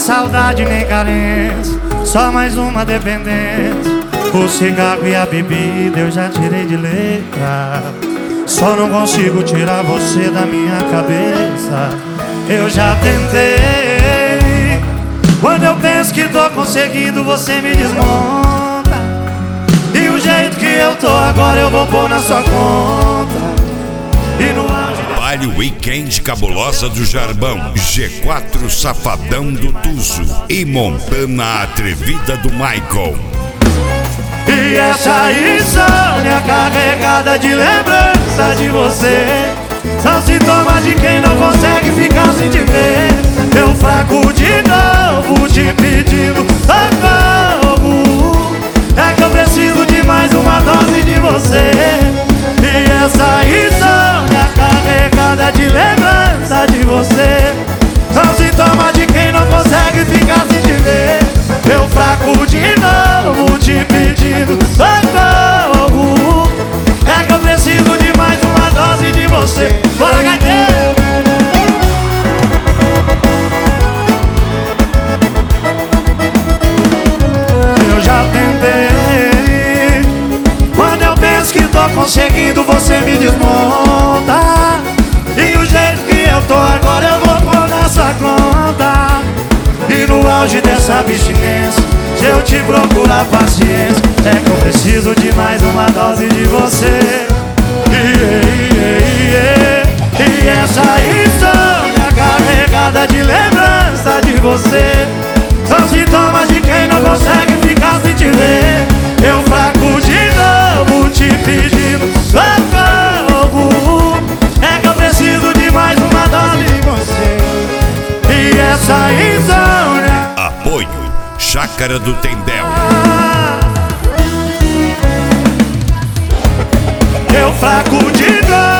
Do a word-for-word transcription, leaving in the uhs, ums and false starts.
saudade nem carência, só mais uma dependência. O cigarro e a bebida eu já tirei de letra, só não consigo tirar você da minha cabeça. Eu já tentei. Quando eu penso que tô conseguindo, você me desmonta. E o jeito que eu tô agora eu vou pôr na sua conta. E no auge Baile Weekend Cabulosa do Jarbão, G quatro Safadão do Tuzo e Montana Atrevida do Michael. E essa insônia carregada de lembrança de você são sintomas de quem não consegue ficar sem te ver. Eu fraco de novo te pedindo socorro, é que eu preciso de mais uma dose de você. E essa insônia carregada de lembrança de você são sintomas de quem não consegue ficar sem te ver. Eu fraco de novo te pedindo socorro, é que eu preciso de mais uma dose de você. Bora, gaiteiro! Eu já tentei. Quando eu penso que tô conseguindo, você me desmonta. E o jeito que eu tô agora eu vou pôr na sua conta. E no auge dessa abstinência, se eu te procurar paciência, é que eu preciso de mais uma dose de você. Iê, iê, iê. E essa insônia carregada de lembrança de você são sintomas de quem não consegue ficar sem te ver. Eu fraco de novo te pedindo socorro, é que eu preciso de mais uma dose de você. E essa insônia. Apoio Chácara do Tendel. Eu fraco de novo